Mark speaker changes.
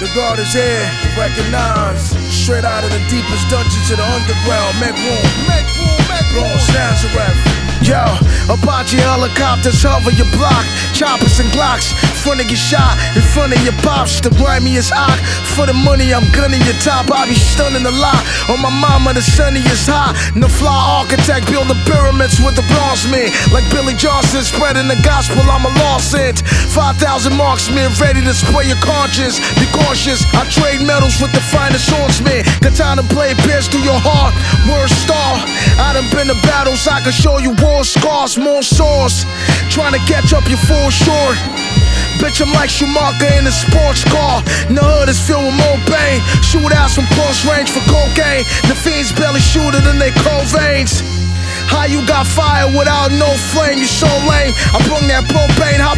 Speaker 1: The God is here, recognize. Straight out of the deepest dungeons of the underground. Make room, make room, make room. Nazareth. Yo, Apache helicopters hover your block. Choppers and Glocks, front of your shot, in front of your pops. The grimiest hawk, for the money I'm gunning your top. I be stunning a lot, on my mama the sunniest high. No fly architect building pyramids with the bronze men. Like Billy Johnson spreading the gospel, I'm a lost ant. 5,000 marksmen ready to spray your conscience. Be cautious, I trade metals with the finest swordsmen. Katana blade pierce through your heart, word star. I done been to battles, I can show you war scars, more swords. Trying to catch up your full short. Bitch, I'm like Schumacher in a sports car. The hood is filled with more pain. Shootouts from close range for cocaine. The fiends barely shooter than they cold veins. How you got fire without no flame? You so lame. I bring that propane, hop